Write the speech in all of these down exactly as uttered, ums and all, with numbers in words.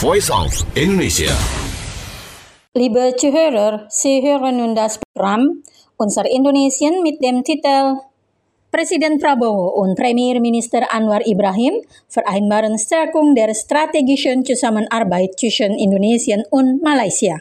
Voice of Indonesia. Liebe Zuhörer, Sie hören nun das Programm Unser Indonesien mit dem Titel Presiden Prabowo und Premierminister Anwar Ibrahim vereinbaren Stärkung der strategischen Zusammenarbeit zwischen Indonesien und Malaysia.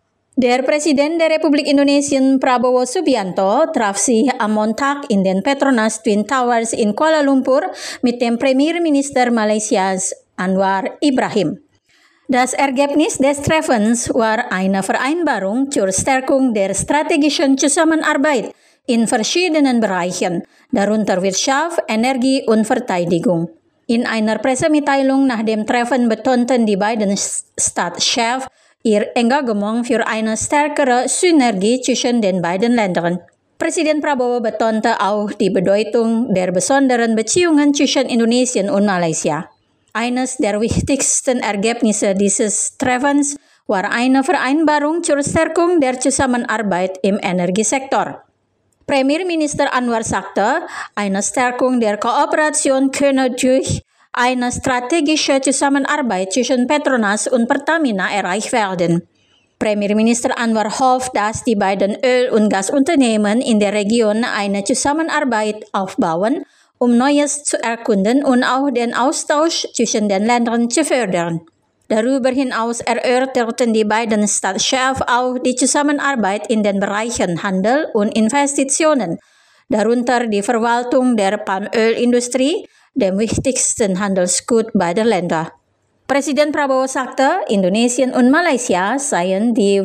Der Präsident der Republik Indonesien Prabowo Subianto traf sich am Montag in den Petronas Twin Towers in Kuala Lumpur mit dem Premierminister Malaysias Anwar Ibrahim. Das Ergebnis des Treffens war eine Vereinbarung zur Stärkung der strategischen Zusammenarbeit in verschiedenen Bereichen, darunter Wirtschaft, Energie und Verteidigung. In einer Pressemitteilung nach dem Treffen betonten die beiden Staatschefs ihr Engagement für eine stärkere Synergie zwischen den beiden Ländern. Präsident Prabowo betonte auch die Bedeutung der besonderen Beziehungen zwischen Indonesien und Malaysia. Eines der wichtigsten Ergebnisse dieses Treffens war eine Vereinbarung zur Stärkung der Zusammenarbeit im Energiesektor. Premierminister Anwar sagte, eine Stärkung der Kooperation könne durch eine strategische Zusammenarbeit zwischen Petronas und Pertamina erreicht werden. Premierminister Anwar hofft, dass die beiden Öl- und Gasunternehmen in der Region eine Zusammenarbeit aufbauen, um Neues zu erkunden und auch den Austausch zwischen den Ländern zu fördern. Darüber hinaus erörterten die beiden Staatschefs auch die Zusammenarbeit in den Bereichen Handel und Investitionen, darunter die Verwaltung der Palmölindustrie, dem wichtigsten Handelsgut beider Länder. Präsident Prabowo sagte, Indonesien und Malaysia seien die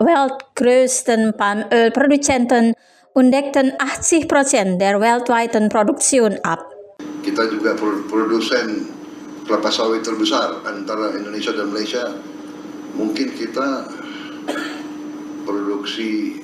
weltgrößten Palmölproduzenten und deckten achtzig Prozent der weltweiten Produktion ab. Kita juga produsen kelapa sawit terbesar antara Indonesia dan Malaysia. Mungkin kita produksi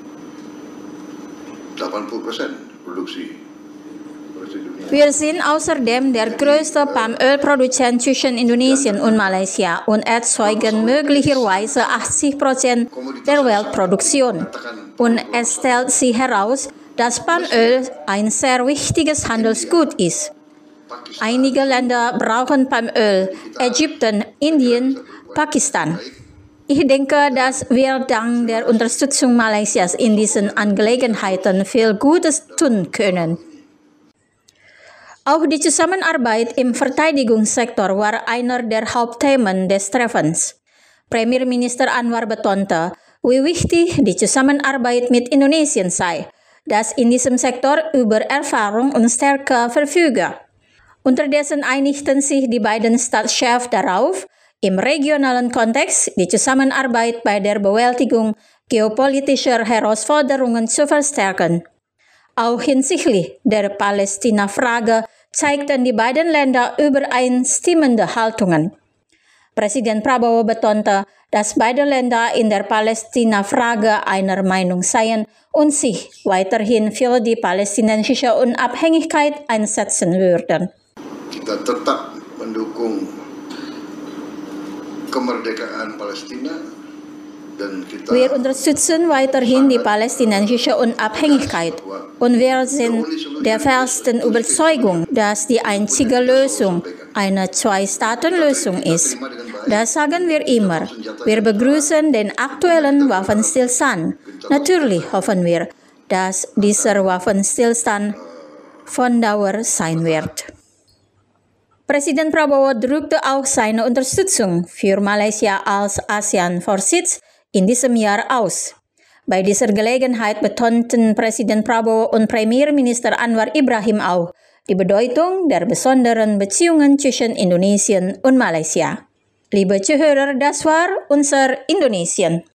delapan puluh persen produksi. Wir sind außerdem der größte Palmölproduzent zwischen Indonesien und Malaysia und erzeugen möglicherweise achtzig Prozent der Weltproduktion. Und es stellt sich heraus, dass Palmöl ein sehr wichtiges Handelsgut ist. Einige Länder brauchen Palmöl, Ägypten, Indien, Pakistan. Ich denke, dass wir dank der Unterstützung Malaysias in diesen Angelegenheiten viel Gutes tun können. Auch die Zusammenarbeit im Verteidigungssektor war einer der Hauptthemen des Treffens. Premierminister Anwar betonte, wie wichtig die Zusammenarbeit mit Indonesien sei, das in diesem Sektor über Erfahrung und Stärke verfüge. Unterdessen einigten sich die beiden Staatschefs darauf, im regionalen Kontext die Zusammenarbeit bei der Bewältigung geopolitischer Herausforderungen zu verstärken. Auch hinsichtlich der Palästina-Frage zeigten die beiden Länder übereinstimmende Haltungen. Präsident Prabowo betonte, dass beide Länder in der Palästina-Frage einer Meinung seien und sich weiterhin für die palästinensische Unabhängigkeit einsetzen würden. Kita tetap mendukung kemerdekaan Palestina. Wir unterstützen weiterhin die palästinensische Unabhängigkeit und wir sind der festen Überzeugung, dass die einzige Lösung eine Zwei-Staaten-Lösung ist. Das sagen wir immer. Wir begrüßen den aktuellen Waffenstillstand. Natürlich hoffen wir, dass dieser Waffenstillstand von Dauer sein wird. Präsident Prabowo drückte auch seine Unterstützung für Malaysia als ASEAN-Vorsitz in diesem Jahr aus. Bei dieser Gelegenheit betonten Präsident Prabowo und Premierminister Anwar Ibrahim auch die Bedeutung der besonderen Beziehungen zwischen Indonesien und Malaysia. Liebe Zuhörer, das war unser Indonesien.